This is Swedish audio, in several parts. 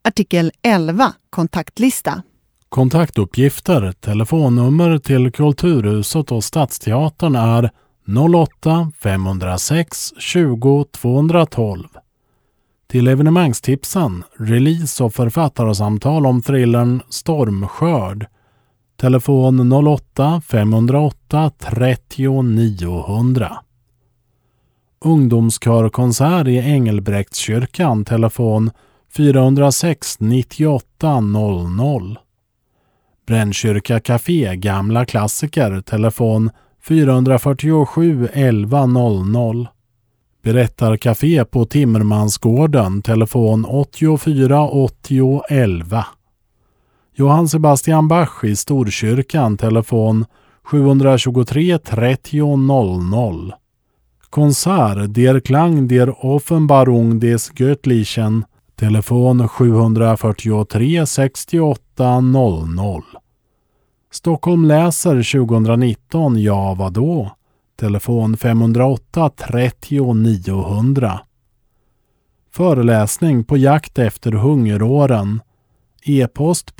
Artikel 11. Kontaktlista. Kontaktuppgifter, telefonnummer till Kulturhuset och Stadsteatern är 08 506 20 212. Till evenemangstipsen, release och författarsamtal om thrillern Stormskörd. Telefon 08 508 30 900. Ungdomskörkonsert i Engelbrektskyrkan, telefon 406 98 00. Brännkyrka Café, gamla klassiker, telefon 447 11 00. Berättarcafé på Timmermansgården, telefon 84 80 11. Johann Sebastian Bach i Storkyrkan, telefon 723 30 00. Konsert Der Klang der Offenbarung des Göttlichen, telefon 743 68 00. Stockholm läser 2019, ja vadå? Telefon 508 30 900. Föreläsning på jakt efter hungeråren. E-post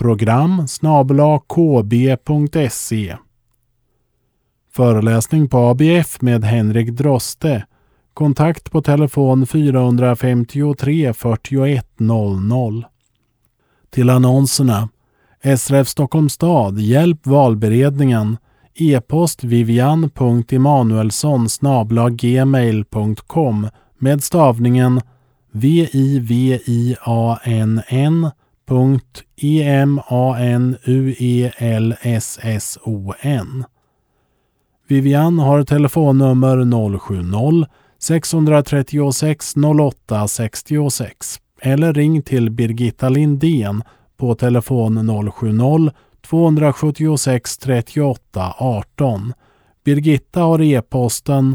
program@kb.se. Föreläsning på ABF med Henrik Droste. Kontakt på telefon 453 41 00. Till annonserna. SRF Stockholms stad, hjälp valberedningen. E-post vivian.emanuelsson@gmail.com med stavningen vivian.emanuelsson. Vivian har telefonnummer 070 636 08 66 eller ring till Birgitta Lindén på telefon 070 276 38 18. Birgitta har e-posten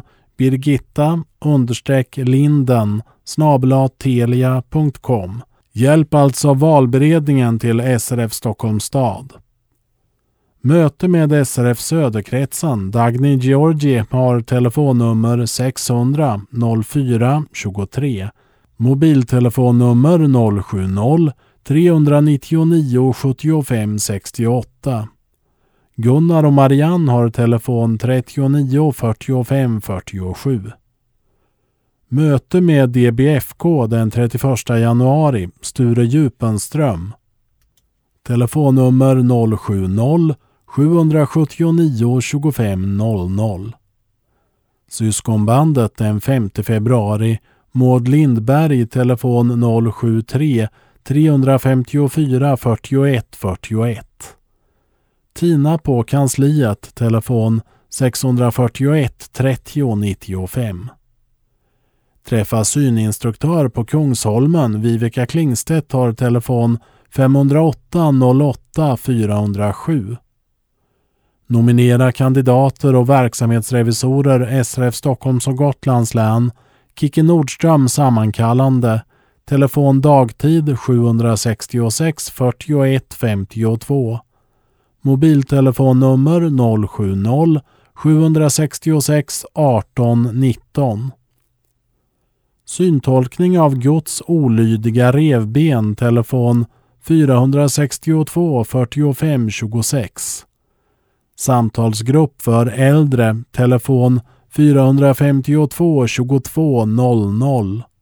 birgitta_linden@telia.com. Hjälp alltså valberedningen till SRF Stockholms stad. Möte med SRF Söderkretsen. Dagny Georgi har telefonnummer 600 04 23. Mobiltelefonnummer 070 399 75 68. Gunnar och Marianne har telefon 39 45 47. Möte med DBFK den 31 januari, Sture Djupenström. Telefonnummer 070 779 25 00. Syskonbandet den 5 februari, Maud Lindberg, telefon 073 354 41 41. Tina på kansliet, telefon 641 30 95. Träffa syninstruktör på Kungsholmen. Vivica Klingstedt har telefon 508 08 407. Nominera kandidater och verksamhetsrevisorer SRF Stockholms och Gotlands län. Kicke Nordström sammankallande. Telefon dagtid 766 41 52. Mobiltelefonnummer 070 766 18 19. Syntolkning av Guds olydiga revben, telefon 462 45 26. Samtalsgrupp för äldre, telefon 452 22 00.